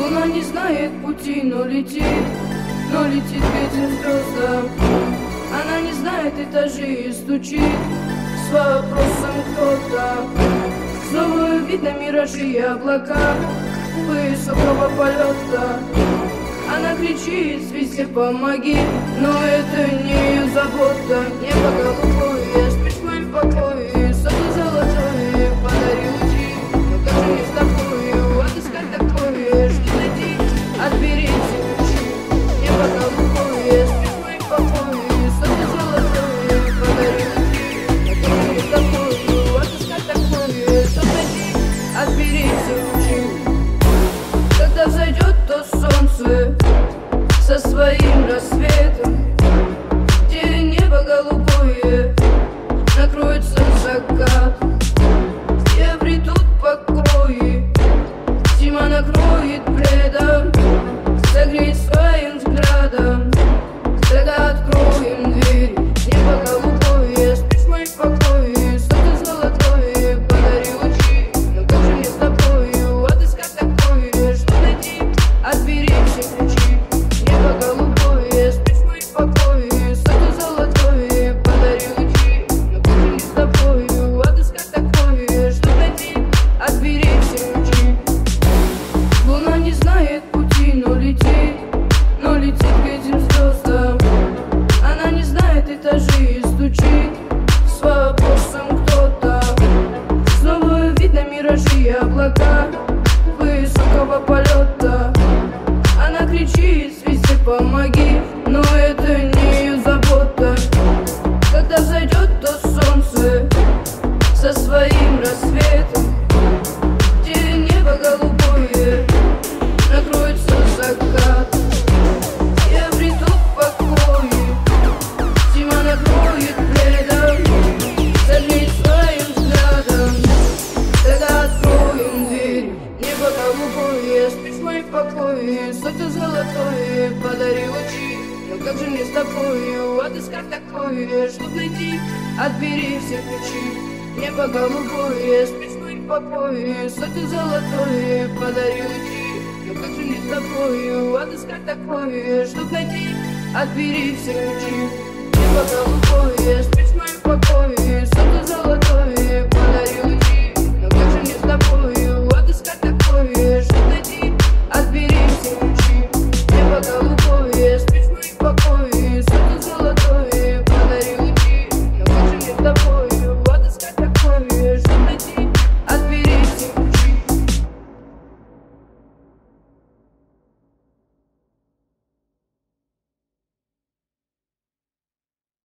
Луна не знает пути, но летит к этим звездам. Она не знает этажей и стучит с вопросом кто-то. Снова видно миражи и облака высокого полета. Она кричит везде помоги, но это не ее забота. Небо голубое, спишь в моем покое, солнце золотое, подари лучи. Но как же мне с тобою отыскать такое, что найти, отбери все ключи. Небо голубое, спишь в моем покое, солнце золотое, подари лучи. Но как же мне с тобою отыскать такое, что найти, отбери все ключи. Когда взойдет то солнце со своим рассветом, где небо голубое накроется закат, где обретут покои, зима накроет пледом, согреет своим взглядом. Тогда откроем двери. Небо голубое, спишь в моем покое, солнце золотое, подари лучи. Но как же мне с тобою отыскать такое, что найти, отбери все ключи. Небо голубое, спишь в моем покое, солнце золотое, подари лучи. Но как же мне с тобою отыскать такое, что найти, отбери все ключи. Луна не знает пути, но летит к этим звездам. Она не знает этажей и стучит с вопросом кто-то. Снова видно миражи и облака высокого полета. Она кричит везде помоги, но это не ее забота. Когда взойдет то солнце со своим рассветом, где небо голубое накроется закат, и обретут покои, зима накроет пледом, согреет своим взглядом. Тогда откроем дверь. Небо голубое, спишь в моем покое, солнце золотое, подари лучи. Но как же мне с тобою отыскать такое, чтоб найти, отбери все ключи. Небо голубое, спишь в моем покое, солнце золотое, подари лучи. Но как же мне с тобою отыскать такое, чтоб найти, отбери все ключи. Небо голубое, спишь в моем покое, солнце золотое.